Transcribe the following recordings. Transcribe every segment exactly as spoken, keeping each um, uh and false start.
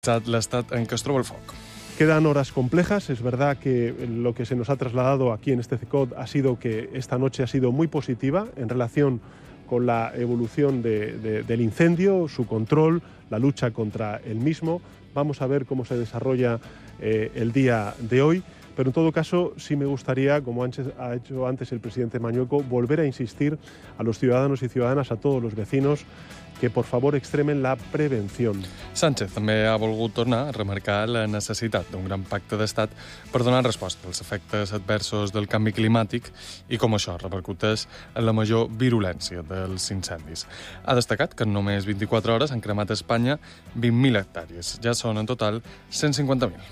l'estat en què es troba el foc. Quedan horas complejas. Es verdad que lo que se nos ha trasladado aquí en este C E C O D ha sido que esta noche ha sido muy positiva en relación con la evolución de, de, del incendio, su control, la lucha contra el mismo. Vamos a ver cómo se desarrolla eh, el día de hoy. Pero en todo caso, sí me gustaría, como ha hecho antes el presidente Mañueco, volver a insistir a los ciudadanos y ciudadanas, a todos los vecinos, que por favor extremen la prevención. Sánchez també ha volgut tornar a remarcar la necessitat d'un gran pacte d'estat per donar resposta als efectes adversos del canvi climàtic i com això repercuteix en la major virulència dels incendis. Ha destacat que en només vint-i-quatre hores han cremat a Espanya vint mil hectàrees. Ja són en total cent cinquanta mil.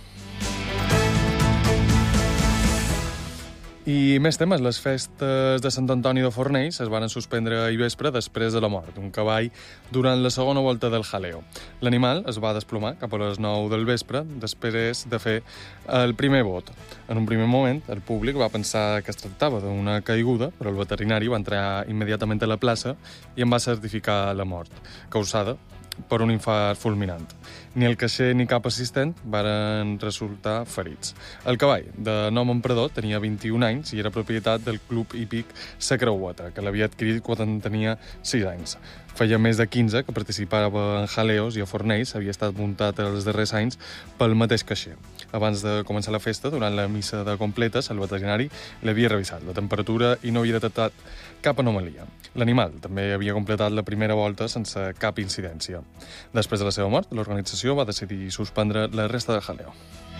I més temes. Les festes de Sant Antoni de Fornells es van suspendre ahir vespre després de la mort d'un cavall durant la segona volta del jaleo. L'animal es va desplomar cap a les nou del vespre després de fer el primer bot. En un primer moment, el públic va pensar que es tractava d'una caiguda, però el veterinari va entrar immediatament a la plaça i en va certificar la mort, causada per un infart fulminant. Ni el caixer ni cap assistent varen resultar ferits. El cavall, de nom emprenedor, tenia vint-i-un anys i era propietat del club hípic Sa Creueta, que l'havia adquirit quan tenia sis anys. Feia més de quinze que participava en jaleos i a Fornells havia estat muntat els darrers anys pel mateix caixer. Abans de començar la festa, durant la missa de completes, el veterinari l'havia revisat la temperatura i no havia detectat cap anomalia. L'animal també havia completat la primera volta sense cap incidència. Després de la seva mort, l'organització va decidir suspendre la resta del jaleo.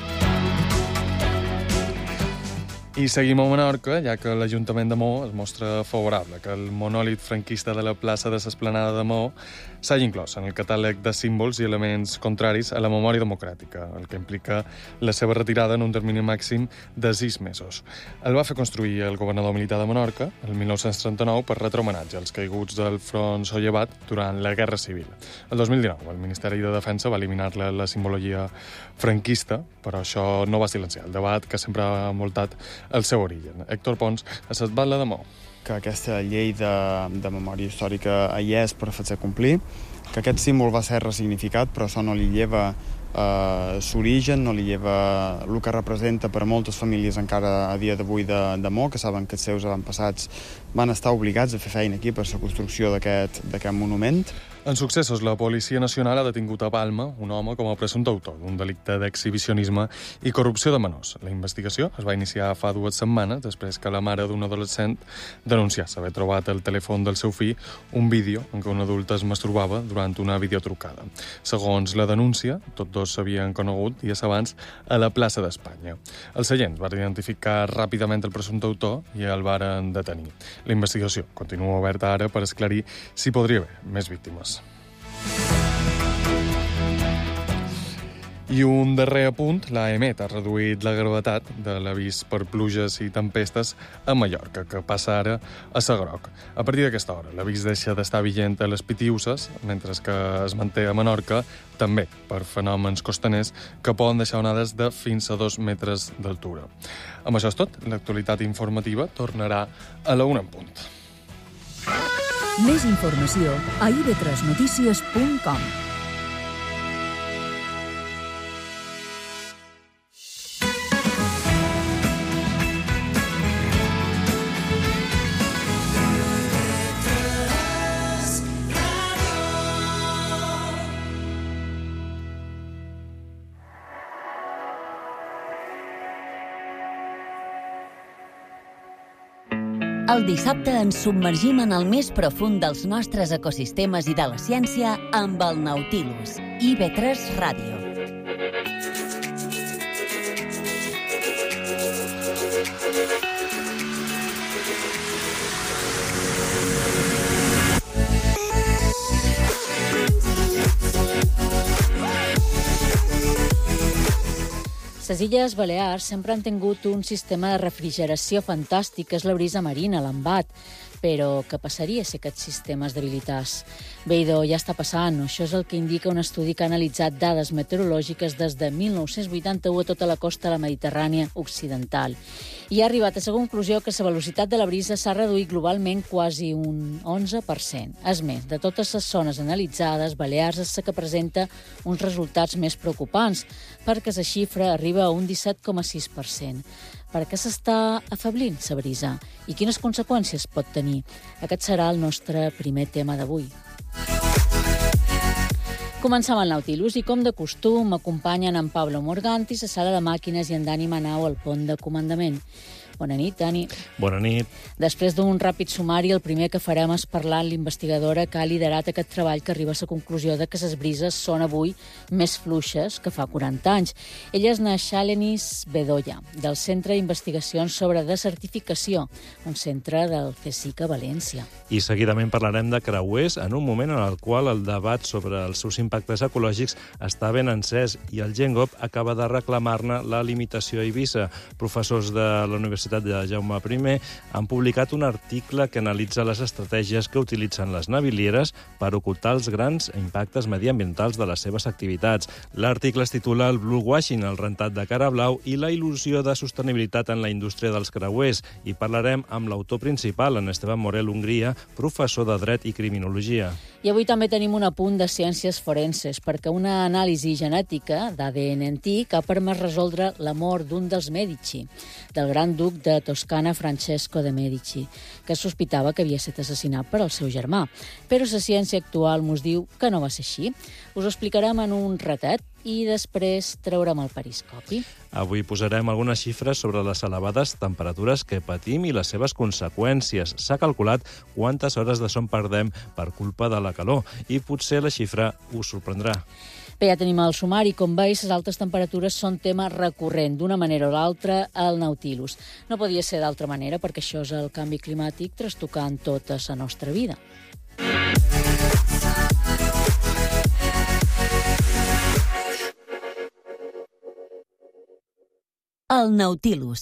I seguim a Menorca, ja que l'Ajuntament de Maó es mostra favorable que el monòlit franquista de la plaça de l'Esplanada de Maó s'hagi inclòs en el catàleg de símbols i elements contraris a la memòria democràtica, el que implica la seva retirada en un termini màxim de sis mesos. El va fer construir el governador militar de Menorca el mil nou-cents trenta-nou per retre homenatge als caiguts del front sollevat durant la Guerra Civil. El dos mil dinou, el Ministeri de Defensa va eliminar-la la simbologia franquista, però això no va silenciar el debat que sempre ha envoltat el seu origen. Héctor Pons, a l'Esbatla de Maó. Que aquesta llei de, de memòria històrica hi és per fer-se complir, que aquest símbol va ser ressignificat, però això no li lleva eh, l'origen, no li lleva el que representa per a moltes famílies encara a dia d'avui de, de Maó, que saben que els seus avantpassats van estar obligats a fer feina aquí per la construcció d'aquest monument. En successos, la Policia Nacional ha detingut a Palma un home com a presumpte autor d'un delicte d'exhibicionisme i corrupció de menors. La investigació es va iniciar fa dues setmanes després que la mare d'un adolescent denunciés haver trobat al telèfon del seu fill un vídeo en què un adult es masturbava durant una videotrucada. Segons la denúncia, tots dos s'havien conegut dies abans a la plaça d'Espanya. Els agents van identificar ràpidament el presumpte autor i el varen detenir. La investigació continua oberta ara per esclarir si podria haver més víctimes. I un darrer apunt, l'A E M E T ha reduït la gravetat de l'avís per pluges i tempestes a Mallorca, que passa ara a ser groc. A partir d'aquesta hora, l'avís deixa d'estar vigent a les Pitiüses, mentre que es manté a Menorca, també per fenòmens costaners que poden deixar onades de fins a dos metres d'altura. Amb això és tot, l'actualitat informativa tornarà a la una en punt. Més informació a i ve tres notícies punt com. El dissabte ens submergim en el més profund dels nostres ecosistemes i de la ciència amb el Nautilus. i ve tres Ràdio. Les Illes Balears sempre han tingut un sistema de refrigeració fantàstic, que és la brisa marina, l'embat. Però què passaria si aquest sistema es debilités? Bé, idò, ja està passant. Això és el que indica un estudi que ha analitzat dades meteorològiques des de mil nou-cents vuitanta-u a tota la costa de la Mediterrània occidental. I ha arribat a la conclusió que la velocitat de la brisa s'ha reduït globalment quasi un onze per cent. És més, de totes les zones analitzades, Balears és la que presenta uns resultats més preocupants, perquè la xifra arriba a un disset coma sis per cent. Per què s'està afablint la brisa? I quines conseqüències pot tenir? Aquest serà el nostre primer tema d'avui. Comencem el Nautilus i, com de costum, m'acompanyen en Pablo Morganti, a la sala de màquines, i en Dani Manau al pont de comandament. Bona nit, Dani. Bona nit. Després d'un ràpid sumari, el primer que farem és parlar amb l'investigadora que ha liderat aquest treball, que arriba a la conclusió de que les brises són avui més fluixes que fa quaranta anys. Ella és Nashalenis Bedoya, del Centre d'Investigacions sobre Desertificació, un centre del CSIC a València. I seguidament parlarem de creuers en un moment en el qual el debat sobre els seus impactes ecològics està ben encès i el Gengop acaba de reclamar-ne la limitació a Eivissa. Professors de la Universitat de Jaume I han publicat un article que analitza les estratègies que utilitzen les navilieres per ocultar els grans impactes mediambientals de les seves activitats. L'article es titula El bluewashing, el rentat de cara blau i la il·lusió de sostenibilitat en la indústria dels creuers, i parlarem amb l'autor principal, en Esteban Morel Hungría, professor de Dret i Criminologia. I avui també tenim un apunt de ciències forenses, perquè una anàlisi genètica d'A D N antic ha permès resoldre la mort d'un dels Medici, del gran duc de Toscana Francesco de Medici, que es sospitava que havia estat assassinat per el seu germà. Però la ciència actual mos diu que no va ser així. Us ho explicarem en un ratet i després traurem el periscopi. Avui posarem algunes xifres sobre les elevades temperatures que patim i les seves conseqüències. S'ha calculat quantes hores de son perdem per culpa de la calor i potser la xifra us sorprendrà. Bé, ja tenim el sumari. Com veus, les altes temperatures són tema recurrent, d'una manera o l'altra, al Nautilus. No podia ser d'altra manera, perquè això és el canvi climàtic trastocant tota la nostra vida. El Nautilus.